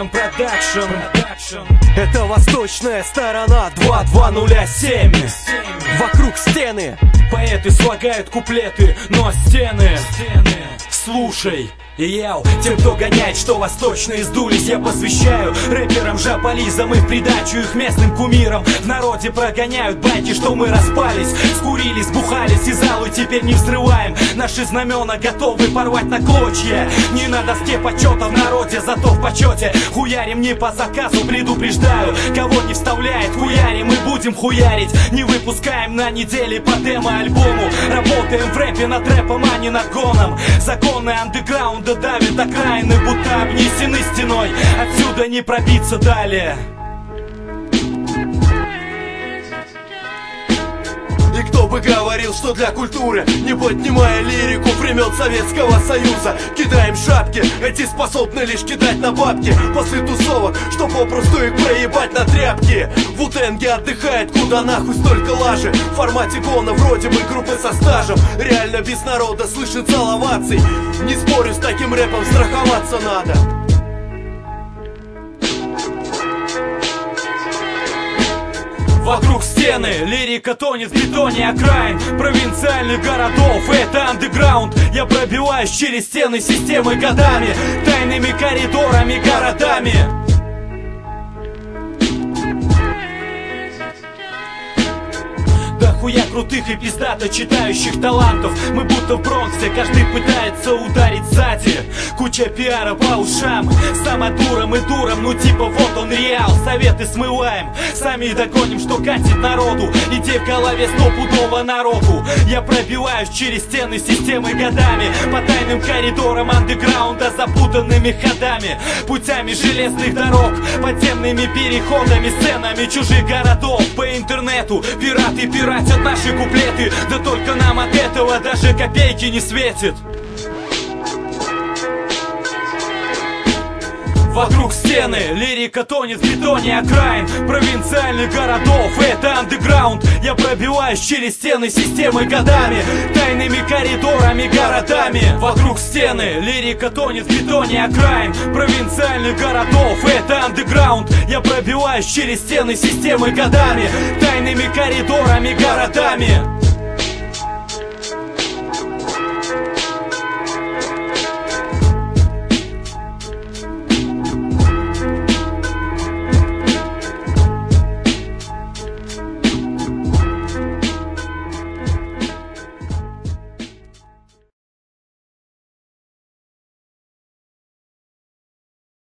ММ Продакшн. Это восточная сторона 2207. Вокруг стены поэты слагают куплеты, но стены слушай. Йоу, тем, кто гоняет, что восточные сдулись, я посвящаю рэперам, жополизам и в придачу их местным кумирам. В народе прогоняют байки, что мы распались, скурились, бухались и залу теперь не взрываем. Наши знамена готовы порвать на клочья. Не на доске почета в народе, зато в почете. Хуярим не по заказу, предупреждаю. Кого не вставляет, хуярим и будем хуярить. Не выпускаем на неделе по демо-альбому. Работаем в рэпе над рэпом, а не над гоном. Законы андеграунд да давит окраины, будто обнесены стеной. Отсюда не пробиться далее. И кто бы говорил, что для культуры, не поднимая лирику времен Советского Союза, кидаем шапки, эти способны лишь кидать на бабки. После тусовок, что попросту их проебать на тряпки. В Утенге отдыхает, куда нахуй столько лажи. В формате гона вроде бы группы со стажем. Реально без народа слышит зал оваций. Не спорю, с таким рэпом страховаться надо. Вокруг стены лирика тонет в бетоне окраин провинциальных городов. Это андеграунд. Я пробиваюсь через стены системы годами, тайными коридорами, городами. Хуя крутых и пиздато читающих талантов. Мы будто в Бронксе, каждый пытается ударить сзади. Куча пиара по ушам, самодуром и дуром. Ну типа вот он реал, советы смываем, сами и догоним, что катит народу. Идей в голове стопудово народу. Я пробиваюсь через стены системы годами, по тайным коридорам андеграунда, запутанными ходами, путями железных дорог, подземными переходами, сценами чужих городов. По интернету пираты пиратят наши куплеты, да только нам от этого даже копейки не светит. Вокруг стены лирика тонет в бетоне окраин провинциальных городов. Это андеграунд. Я пробиваюсь через стены системы годами, тайными коридорами, городами. Вокруг стены лирика тонет в бетоне окраин провинциальных городов. Это андеграунд. Я пробиваюсь через стены системы годами, тайными коридорами, городами.